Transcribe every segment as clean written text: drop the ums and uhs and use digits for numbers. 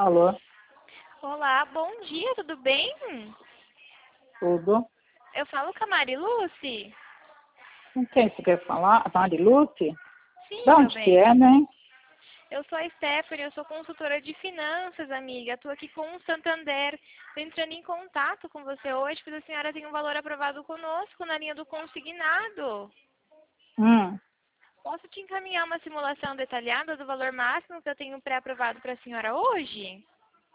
Alô, Olá, bom dia, tudo bem? tudo? Eu falo com a Mariluce? Com quem você quer falar? A Mariluce? Sim, De meu onde que bem. é, né? Eu sou a Stephanie, eu sou consultora de finanças, amiga. Estou aqui com o Santander. Estou entrando em contato com você hoje, porque a senhora tem um valor aprovado conosco na linha do consignado. Hum, Posso te encaminhar uma simulação detalhada do valor máximo que eu tenho pré-aprovado para a senhora hoje?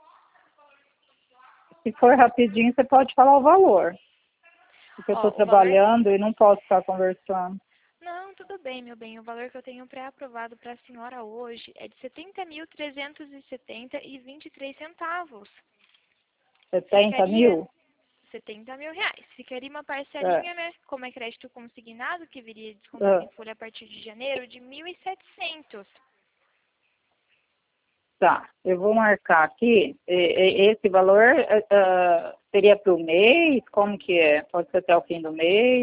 se for rapidinho, você pode falar o valor. Porque eu estou Ó, o valor... trabalhando e não posso ficar conversando. Não, tudo bem, meu bem. O valor que eu tenho pré-aprovado para a senhora hoje é de R$ 70.370,23. 70 Ficaria mil? R$ 70.000. Ficaria uma É. parcelinha, né? Como é crédito consignado, que viria descontado Ah, em folha a partir de janeiro, de 1.700. tá, eu vou marcar aqui. Esse valor seria para o mês? Como que é? Pode ser até o fim do mês?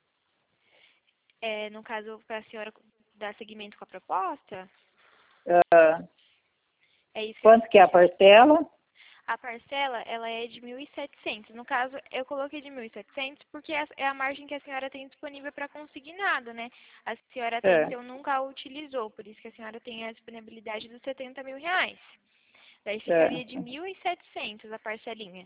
É, no caso, para a senhora dar seguimento com a proposta, Ah, é isso que quanto que é a parcela? a parcela, ela é de 1.700. No caso, eu coloquei de 1.700 porque é a margem que a senhora tem disponível para consignado, né? A senhora até É, então nunca a utilizou, por isso que a senhora tem a disponibilidade dos R$ 70.000. Daí ficaria de certo, 1.700 a parcelinha.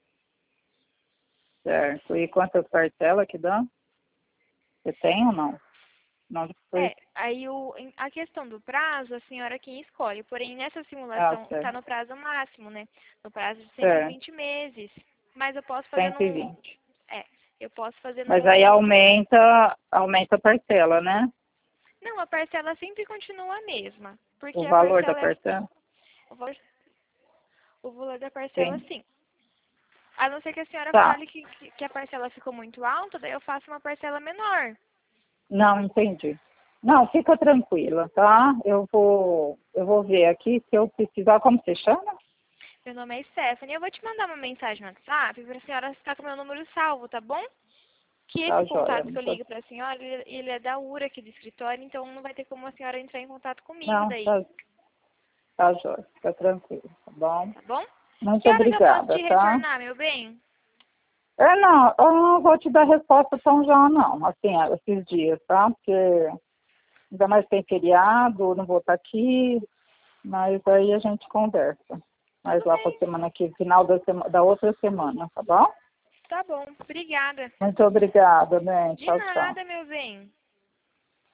certo. E quantas parcelas que dá? Você tem ou não? Não, depois. Aí a questão do prazo, a senhora quem escolhe. Porém, nessa Ah, simulação está certo. no prazo máximo, né? No prazo de cento e Certo, vinte meses. Mas eu posso fazer num... 120. É, eu posso fazer Mas aí num outro... aumenta a parcela, né? Não, a parcela sempre continua a mesma. O Porque a valor da parcela é... parcela? O valor, o valor da parcela, Sim. sim. A não ser que a senhora Tá. fale que a parcela ficou muito alta, daí eu faço uma parcela menor. Não, entendi. Não, fica tranquila, tá? Eu vou ver aqui se eu precisar. Como você chama? Meu nome é Stephanie. Eu vou te mandar uma mensagem no WhatsApp para a senhora ficar com o meu número salvo, tá bom? Que esse Tá, joia. contato que eu ligo para a senhora, ele é da URA aqui do escritório, então não vai ter como a senhora entrar em contato comigo Não, daí, tá, joia. Fica tranquilo, tá bom? tá bom? Muito Que horas eu posso obrigada, te tá? retornar, meu bem? Não, eu não vou te dar resposta tão já, não. Assim, esses dias, tá? Porque ainda mais tem feriado, não vou estar aqui, mas aí a gente conversa. Mas Tudo lá para bem, semana que final da outra semana, tá bom? tá bom. Obrigada. Muito obrigada, né? De Tchau, tchau. nada, meu bem.